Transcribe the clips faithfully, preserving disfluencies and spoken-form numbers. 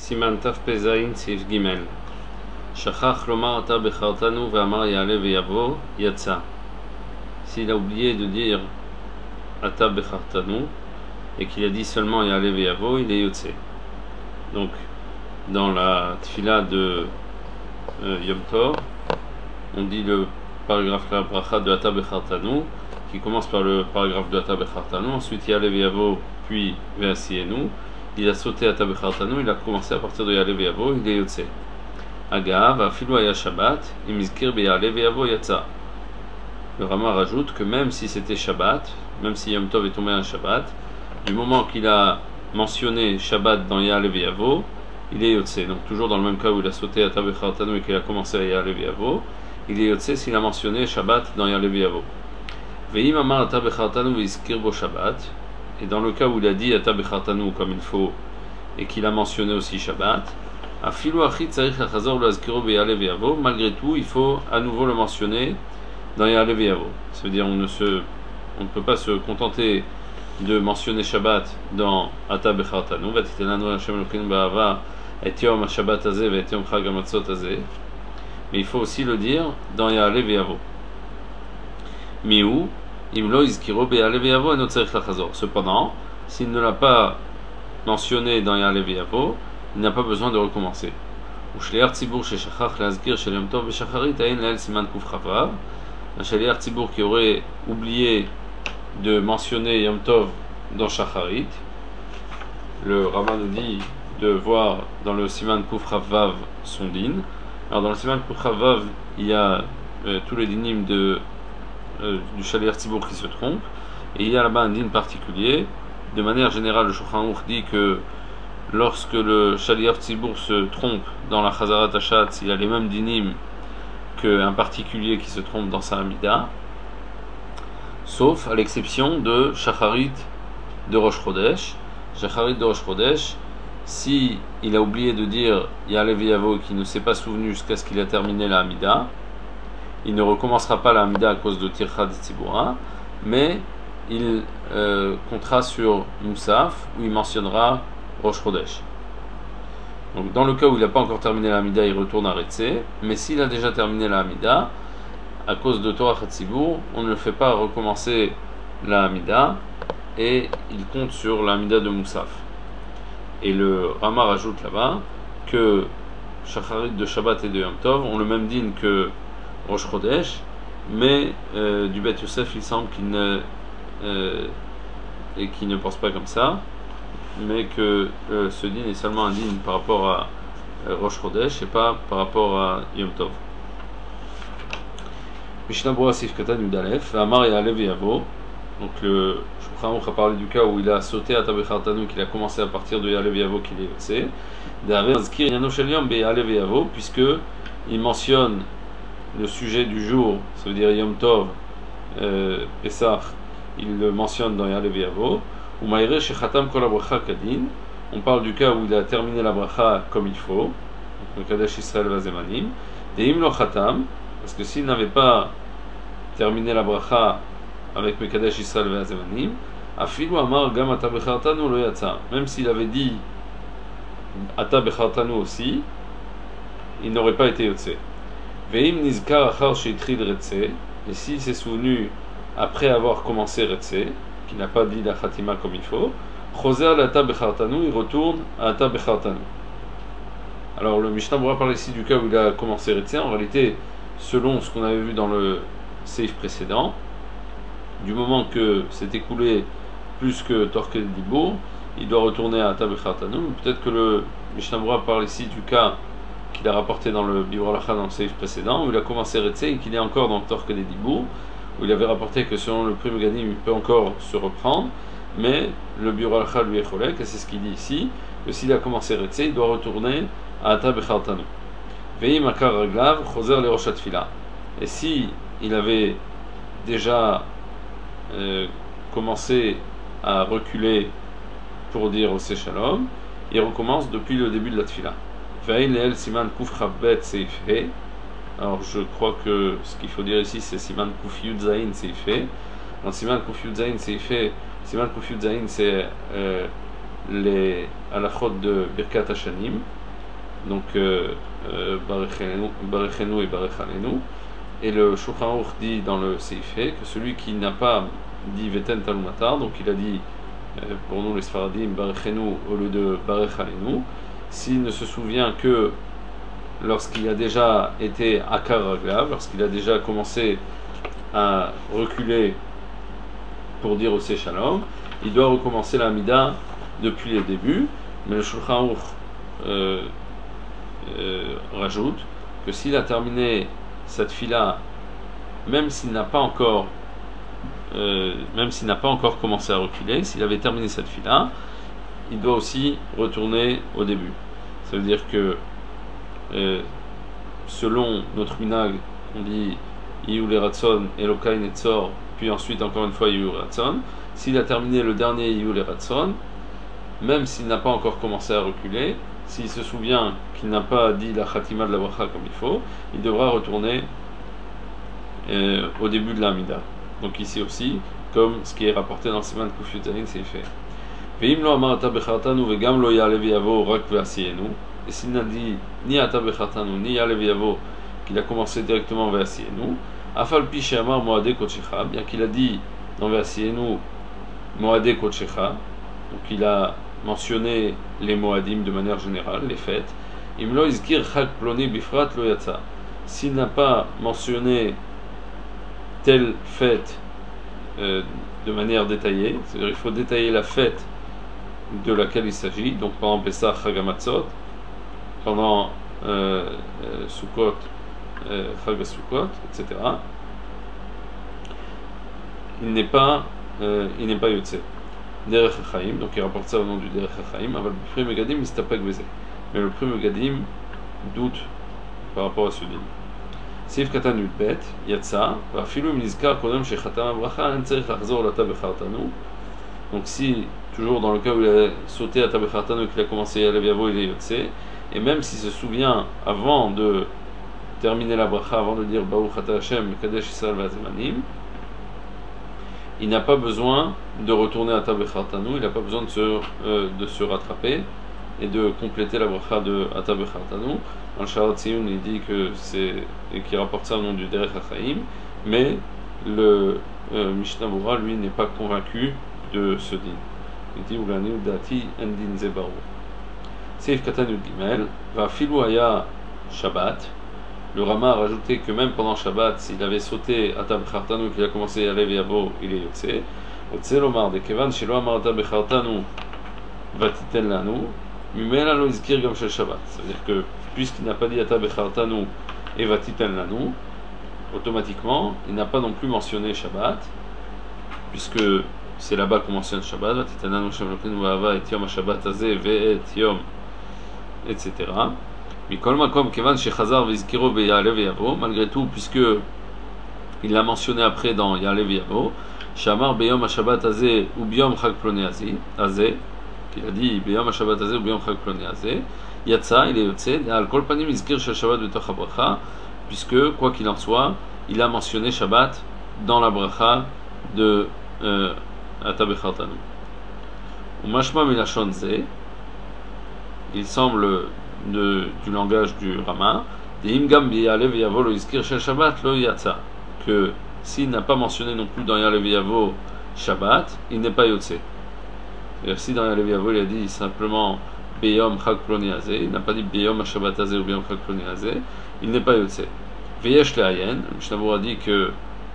Siman Taf Pezaïn Seif Gimel. Shachach lomar ata bechartanu ve'amar ya'ale ve'yavo yatsa. S'il a oublié de dire ata bechartanu et qu'il a dit seulement ya'ale ve'yavo, il est yotse. Donc, dans la tfila de euh, Yom Tov, on dit le paragraphe la bracha de ata bechartanu qui commence par le paragraphe de ata bechartanu, ensuite ya'ale ve'yavo, puis ve'asienu. Il a sauté à Tabechartanu, il a commencé à partir de Ya'ale ve'yavo, il est yotse. Agav, afilu haya Shabbat, imizkir be'Ya'ale ve'yavo yatsa. Le Rama rajoute que même si c'était Shabbat, même si Yom Tov est tombé un Shabbat, du moment qu'il a mentionné Shabbat dans Ya'ale ve'yavo, il est yotse. Donc toujours dans le même cas où il a sauté à Tabechartanu et qu'il a commencé à Ya'ale ve'yavo, il est yotse s'il a mentionné Shabbat dans Ya'ale ve'yavo. Ve'im amar ata bechartanu ve'izkir bo Shabbat. Et dans le cas où il a dit ata bechartanu comme il faut et qu'il a mentionné aussi Shabbat, afilu achit tzarich lachazor lazkiro be'Ya'ale ve'yavo, malgré tout il faut à nouveau le mentionner dans Ya'ale ve'yavo. Ça veut dire on ne se, on ne peut pas se contenter de mentionner Shabbat dans ata bechartanu, vatitenanu Hashem Elokeinu ba'ava et yom haShabbat hazeh et yom chag hamatzot hazeh, mais il faut aussi le dire dans Ya'ale ve'yavo. Miou Cependant, s'il ne l'a pas mentionné dans Ya'ale ve'yavo, il n'a pas besoin de recommencer. Un shaliach tzibur qui aurait oublié de mentionner Yom Tov dans Shacharit, le Rama nous dit de voir dans le Siman Kuf Vav son din. Alors dans le Siman Kuf Vav, il y a euh, tous les dinim de Euh, du shaliach tzibur qui se trompe, et il y a là-bas un din particulier. De manière générale, le Shulchan Aruch dit que lorsque le shaliach tzibur se trompe dans la chazarat hashatz, il a les mêmes dinim qu'un particulier qui se trompe dans sa amida, sauf à l'exception de shacharit de Rosh Chodesh. Shacharit de Rosh Chodesh, si il a oublié de dire Ya'ale ve'yavo et qu'il ne s'est pas souvenu jusqu'à ce qu'il a terminé la amida, il ne recommencera pas la Hamida à cause de Tircha Tzibura, mais il euh, comptera sur Moussaf où il mentionnera Rosh Chodesh. Donc dans le cas où il n'a pas encore terminé la Hamida, il retourne à Retsé, mais s'il a déjà terminé la Hamida, à cause de Torah Chatzibur, on ne le fait pas recommencer la Hamida et il compte sur la Hamida de Moussaf. Et le Rama rajoute là-bas que Shacharit de Shabbat et de Yom Tov ont le même din que Rosh Chodesh, mais euh, du Beth Yosef il semble qu'il ne euh, et qu'il ne pense pas comme ça, mais que euh, ce din est seulement un din par rapport à euh, Rosh Chodesh et pas par rapport à Yom Tov. Mishnah Berurah Seif Katan Yud Alef, Amar Ya'ale ve'yavo. Donc le Shulchan Aruch a parlé du cas où il a sauté à Tabechartanu, qu'il a commencé à partir de Ya'ale ve'yavo qu'il est yotse. D'Aver Zkir Yano Shel Yom be'Ya'ale ve'yavo, puisque il mentionne le sujet du jour, ça veut dire Yom Tov, euh, Pesach, il le mentionne dans Ya'ale ve'yavo. Ou Ma'ire shechatam kol habracha kadin, on parle du cas où il a terminé la bracha comme il faut, donc Mekadesh Israël vazemanim. Deim lo chatam, parce que s'il n'avait pas terminé la bracha avec Mekadesh Israël vazemanim, afilu amar gam ata bechartanu lo yatsa, même s'il avait dit ata bechartanu aussi, il n'aurait pas été yotse. Veim nizkar achar sheitrid retse, et s'il s'est souvenu après avoir commencé retse, qu'il n'a pas dit la khatima comme il faut, choser l'ata bechartanu, il retourne à ata bechartanu. Alors le Mishnah Berurah parle ici du cas où il a commencé retse. En réalité, selon ce qu'on avait vu dans le seif précédent, du moment que s'est écoulé plus que torke dibour, il doit retourner à ata bechartanu. Peut-être que le Mishnah Berurah parle ici du cas qu'il a rapporté dans le Biur Halacha dans le seif précédent, où il a commencé Retse et qu'il est encore dans le Torque des Dibour, où il avait rapporté que selon le Pri Megadim, il peut encore se reprendre, mais le Biur Halacha lui est cholek, et c'est ce qu'il dit ici, que s'il a commencé Retse, il doit retourner à Ata Bechartanu. Ve'i makar raglav, choser le Rosh Tfila. Et si il avait déjà euh, commencé à reculer pour dire au Shalom, il recommence depuis le début de la Tfila. Siman Kuf Chavbet Seif He. Alors je crois que ce qu'il faut dire ici c'est Siman Kuf Yud Zayin Seif He. Dans Siman Kuf Yud Zayin Seif He, Siman Kuf Yud Zayin c'est euh, les halachot de Birkat Hashanim, donc euh, euh, Barechenu et Barechalenu. Et le Shulchan Aruch dit dans le Seifé que celui qui n'a pas dit Veten Talumatar, donc il a dit euh, pour nous les Sfaradim Barechenu au lieu de Barechalenu, s'il ne se souvient que lorsqu'il a déjà été Akar Raglav, lorsqu'il a déjà commencé à reculer pour dire au Shalom, il doit recommencer la Mida depuis le début, mais le Shulchan Aruch euh, euh, rajoute que s'il a terminé cette fila, même s'il n'a pas encore euh, même s'il n'a pas encore commencé à reculer, s'il avait terminé cette fila, il doit aussi retourner au début. Ça veut dire que euh, selon notre minag, on dit Iyu le Ratson, Elokai Netzor, puis ensuite encore une fois Iyu le Ratson. S'il a terminé le dernier Iyu le Ratson, même s'il n'a pas encore commencé à reculer, s'il se souvient qu'il n'a pas dit la Khatima de la Bracha comme il faut, il devra retourner euh, au début de la Amida. Donc ici aussi, comme ce qui est rapporté dans le Siman Kuf Yutayin, c'est fait. Ve'im lo amar ata bechartanu ve'gam lo ya'ale v'yavo rak ve'asiyenu. Et s'il n'a dit ni ata bechartanu ni ya'ale v'yavo, qu'il a commencé directement ve'asiyenu, afal pi she'amar moadeh kodshecha, bien qu'il a dit dans ve'asiyenu moadeh kodshecha, donc il a mentionné les moadim de manière générale, les fêtes. Imlo izkir chag ploni bifrat lo yatsa. S'il n'a pas mentionné telle fête euh, de manière détaillée, c'est-à-dire il faut détailler la fête de laquelle il s'agit, donc pendant Pessah, Chag HaMatzot, pendant euh, euh, Sukkot, euh, Chag HaSukkot, et cetera. Il n'est pas, euh, il n'est pas Yotze. Derech HaChaim, donc il rapporte ça au nom du Derech HaChaim, Aval B'Fri Megadim, Mistapek Veze. Mais le B'Fri Megadim doute par rapport à ce din. Seif Katan Yudbet, Yatsa, Vafilu Mnizkar Kodem Shechatam Abracha, Entzerich Achzor Lata Bechartanu. Donc si, toujours dans le cas où il a sauté à Tabechartanu, qu'il a commencé à Leviavo, il est Yotse, et même s'il se souvient avant de terminer la bracha, avant de dire Baruch Ata Hashem, Kadesh Yisrael Vazemanim, il n'a pas besoin de retourner à Tabechartanu, il n'a pas besoin de se, euh, de se rattraper et de compléter la bracha de Ata Bechartanu. Dans le Sharat Tziyun, il dit que c'est, et qui rapporte ça au nom du Derech HaChaim, mais le euh, Mishnah Bura, lui, n'est pas convaincu de ce din. Il dit Ulani Udati Endin Zebaru. Seif Katan Gimel, va Filou Aya Shabbat. Le Rama a rajouté que même pendant Shabbat, s'il avait sauté Ata Bechartanu, qu'il a commencé à lever Yavo, il est Yotse. Yotse Lomar, de Kevan, Shelo Amar Ata Bechartanu, Vatiten Lanu, Mimela Lo Izkir Gam Shel Shabbat. C'est-à-dire que, puisqu'il n'a pas dit Ata Bechartanu et Vatiten Lanu, automatiquement, il n'a pas non plus mentionné Shabbat, puisque c'est là-bas qu'on mentionne Shabbat, Vatiten Lanu Shem Lokenu Vahava et Yom HaShabbat Azeh Ve'et Yom, et cetera. Mikol Makom Kevan Shechazar Vizkiro Ve'yale Ve'yavo, malgré tout, puisque il l'a mentionné après dans Yale Ve'yavo, Shamar Be'yom HaShabbat Azeh ou B'yom Chag Ploni Azeh, qu'il a dit B'yom HaShabbat Azeh ou B'yom Chag Ploni Azeh, Yatsa, il est Yotse, Al Kol Panim Izkir Shel Shabbat B'toch HaBracha, puisque, quoi qu'il en soit, il a mentionné Shabbat dans la bracha de euh, Ata Bechartanu. Ou Mashma Milashon Ze, il semble de, du langage du Rama, Deimgam B'yale Ve'yavo Lo Izkir Shel Shabbat Lo Yatsa, que s'il n'a pas mentionné non plus dans Yale Ve'yavo Shabbat, il n'est pas Yotse. C'est-à-dire si dans Yale Ve'yavo il a dit simplement Beyom Chag Ploni Azeh, il n'a pas dit Beyom HaShabbat Azeh ou Beyom Chag Ploni Azeh, il n'est pas Yotse. Veyesh Le'ayen, le Mishnah Bura dit que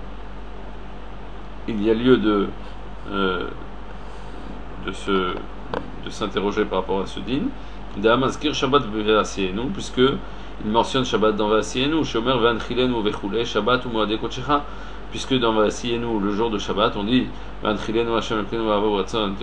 il y a lieu de euh, de se de s'interroger par rapport à ce din. D'Amazkir Shabbat Ve'asiyenu, puisque il mentionne Shabbat dans Ve'asiyenu, Shomer Ve'anchilenu Ve'chule, Shabbat ou Moadeh Kodshecha, puisque dans Ve'asiyenu, le jour de Shabbat, on dit Ve'anchilenu Hashem Elokeinu V'Ahavo Ratzon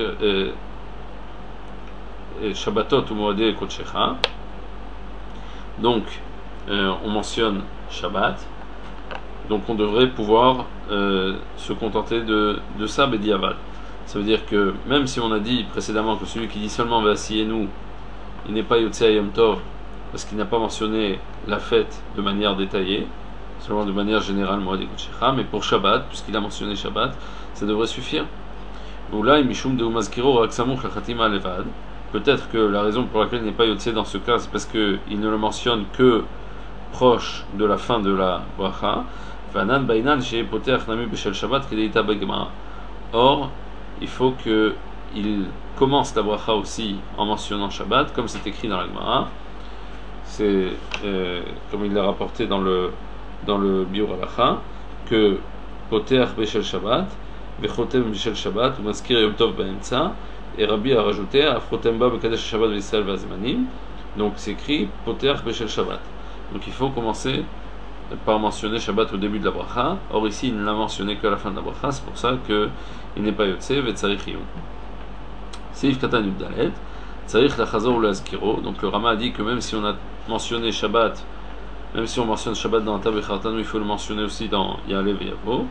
Shabbatot ou Moadeh Kodshecha. Donc, euh, on mentionne Shabbat, donc on devrait pouvoir euh, se contenter de, de ça, Bediavad. Ça veut dire que même si on a dit précédemment que celui qui dit seulement Ve'asiyenu, il n'est pas Yotse Yom Tov, parce qu'il n'a pas mentionné la fête de manière détaillée, seulement de manière générale, Moadeh Kodshecha, mais pour Shabbat, puisqu'il a mentionné Shabbat, ça devrait suffire. Ou là, Mishum de Umazkiro Raksamuch la Khatima Levad. Peut-être que la raison pour laquelle il n'est pas Yotse dans ce cas, c'est parce qu'il ne le mentionne que proche de la fin de la bracha. Vanan Bainan chez Poter Nami Beshel Shabbat Kedeita Begmara. Or, il faut qu'il commence la bracha aussi en mentionnant Shabbat, comme c'est écrit dans la Gemara. C'est euh, comme il l'a rapporté dans le dans le Biur Halacha, que Poter Beshel Shabbat, Vechotem Beshel Shabbat, ou Maskir Yom Tov Be'emtza. Et Rabbi a rajouté Afrotemba Bekadesh Shabbat V'Israël V'Azmanim. Donc c'est écrit Poter Beshel Shabbat. Donc il faut commencer par mentionner Shabbat au début de la bracha. Or ici il ne l'a mentionné qu'à la fin de la bracha. C'est pour ça qu'il n'est pas Yotse V'Tzarich Yom. Seif Katan Yuddalet Tzarich Lachazor ou Lazkiro. Donc le Rama a dit que même si on a mentionné Shabbat, même si on mentionne Shabbat dans Ata Bechartanu, il faut le mentionner aussi dans Ya'aleh V'Yavo.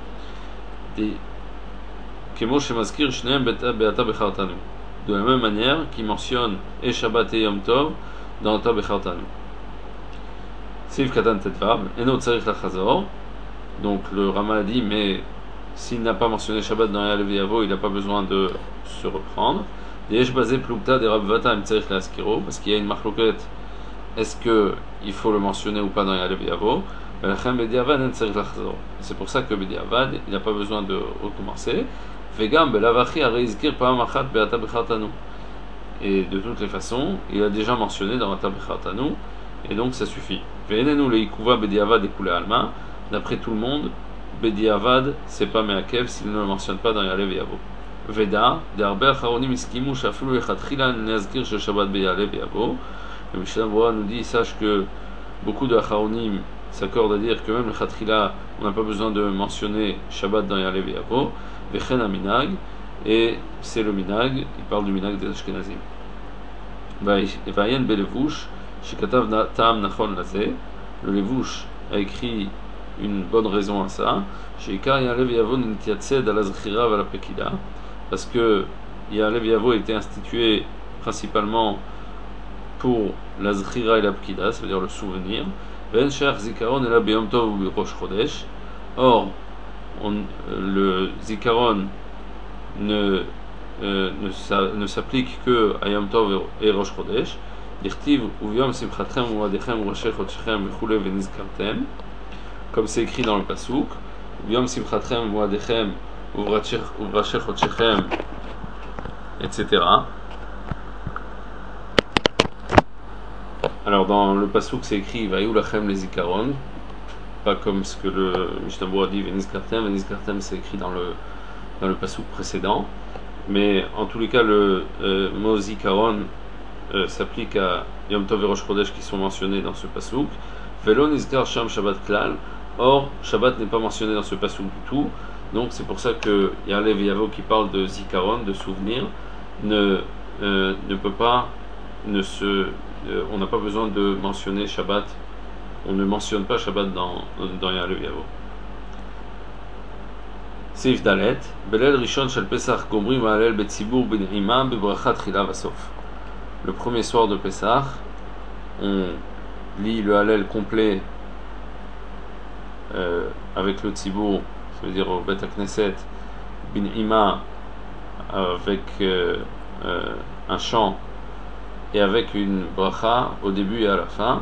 Kemo Shemaskir Shneem Be'ata Bechartanu. De la même manière qu'il mentionne et Shabbat et Yom Tov dans Ata Bechartanu. Sif Katan Tetvav, Eno Tzarich Lachazor. Donc le Rama a dit, mais s'il n'a pas mentionné Shabbat dans Ya'aleh V'Yavo, il n'a pas besoin de se reprendre. Yesh Bazé Plukta de Rav Vata Im Tzarich Laskiro, parce qu'il y a une marloquette, est-ce qu'il faut le mentionner ou pas dans Ya'aleh V'Yavo? C'est pour ça que Bediavad, il n'a pas besoin de recommencer. Et de toutes les façons, il a déjà mentionné dans Ata Bechartanu, et donc ça suffit. D'après tout le monde, Bediavad, c'est pas Meakev s'il ne le mentionne pas dans Ya'aleh V'Yavo. Veda, d'Arbe Acharonim Iskimu Shafulu Echatchila Nezkir Shel Shabbat B'Ya'aleh V'Yavo. Le Mishnah Berurah nous dit, sache que beaucoup de Acharonim s'accordent à dire que même le Khatrila, on n'a pas besoin de mentionner Shabbat dans Ya'aleh V'Yavo. Vechen Aminag, et c'est le Minag, il parle du Minag des Ashkenazim. Vayen Belevush, Shikatav Ta'am Nachon Lazé, le Levush a écrit une bonne raison à ça. Sheikar Ya'aleh V'Yavo Nitiatzed à la Zchira à la Pekida, parce que Ya'aleh V'Yavo a été institué principalement pour la Zchira et la Pekida, ça veut dire le souvenir. Ven Sheach Zikaron et la Beyom Tov ou Rosh Chodesh. Or, On, le Zikaron ne, euh, ne, sa, ne s'applique que à Yom Tov et Rosh Chodesh. Dirtiv Uvyom Simchatchem Uadechem Urashech Otshechem Vechule Venizkartem, comme c'est écrit dans le Pasuk. Uvyom Simchatchem Uadechem Urashech Otshechem, et cetera. Alors dans le Pasuk c'est écrit Vayou Lachem les Zikaron. Pas comme ce que le Mishnah Berurah dit Venizkartem. Venizkartem c'est écrit dans le dans le pasuk précédent, mais en tous les cas le euh, mot Zikaron euh, s'applique à Yom Tov et Rosh Chodesh qui sont mentionnés dans ce pasuk. Velo Nizkar Sham Shabbat Klal. Or Shabbat n'est pas mentionné dans ce pasuk du tout, donc c'est pour ça que Ya'aleh V'Yavo qui parle de Zikaron, de souvenir, ne euh, ne peut pas ne se euh, on n'a pas besoin de mentionner Shabbat. On ne mentionne pas Shabbat dans, dans Ya'aleh V'Yavo. Seif Dalet, Belel Rishon Shel Pesach Gomrim Ha'alel Betzibur Ben'ima Bebrachat Chila Vasof. Le premier soir de Pesach, on lit le Hallel complet euh, avec le Tzibur, ça veut dire au Bet HaKnesset, Ben'ima, avec euh, euh, un chant et avec une bracha au début et à la fin.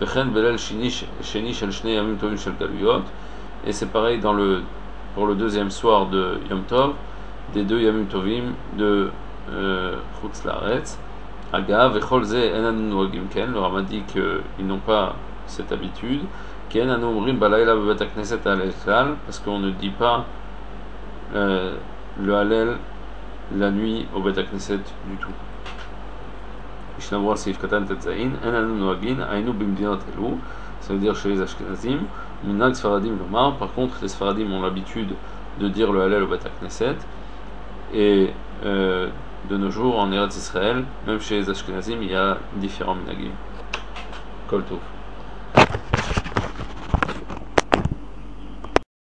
Et c'est pareil dans le, pour le deuxième soir de Yom Tov, des deux Yamim Tovim de Chutz La'aretz. Agav, Echolze, Enanu Noagim Ken, le Rama dit qu'ils n'ont pas cette habitude. Ken Anu Omrim Balayla Bebet HaKnesset Hallel Klal, parce qu'on ne dit pas euh, le Hallel la nuit au Bet HaKnesset du tout. Mishnah Berurah Seif Katan Tetzain, Enanu Noagin, Ainu Bimdinot Elu, ça veut dire chez les Ashkenazim, Minag Sfaradim Lomar. Par contre, les Sfaradim ont l'habitude de dire le Hallel au Bet HaKnesset, et euh, de nos jours en Eretz Israël, même chez les Ashkenazim, il y a différents minagim. Kol Tov.